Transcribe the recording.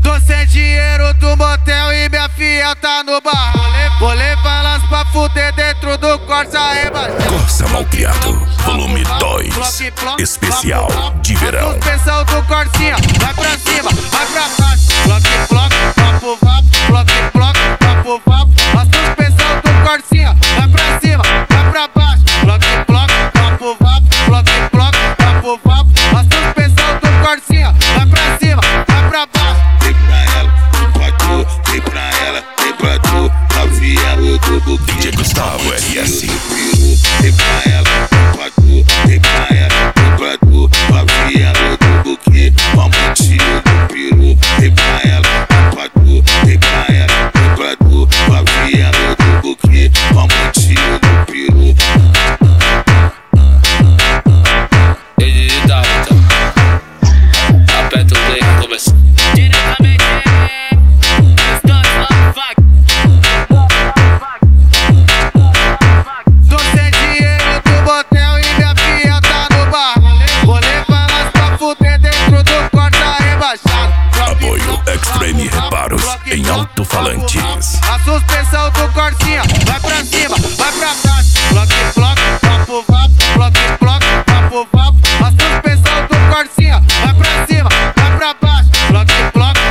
Tô sem dinheiro do motel e minha fiel tá no bar. Vou levar elas pra fuder dentro do Corsa rebaixado. Corsa Malcriado, volume 2, especial de verão. Suspensão do Corsinha, vai pra cima, vai pra baixo. Bloque, papo, vapo, bloque, papo, vapo. A suspensão do Corsinha, vai pra cima, vai pra baixo. Bloque, papo, vapo, bloque, papo, vapo. A suspensão do Corsinha, vai pra cima, vai pra baixo. Vem pra ela, vem pra tu, vem pra ela, vem pra tu. A viela do buquê, DJ Gustavo RS. vem pra ela, vem pra tu, vem pra ela, vem pra tu. A viela do buquê, vamos tiro do peru. Vem pra ela, vem pra tu, vem pra ela, vem pra tu. A viela do buquê, vamos tiro do peru. Edita, aperta o play, começa. Diretamente Tô sem dinheiro do motel e minha filha tá no bar. Vou levar elas pra fuder dentro do Corsa rebaixado. Apoio Extreme Reparos em alto-falantes. A suspensão do Corsinha, vai pra cima, vai pra baixo. Bloque, papo, vapo, bloque, papo, vapo. A suspensão do Corsinha, vai pra cima, vai pra baixo. Bloque,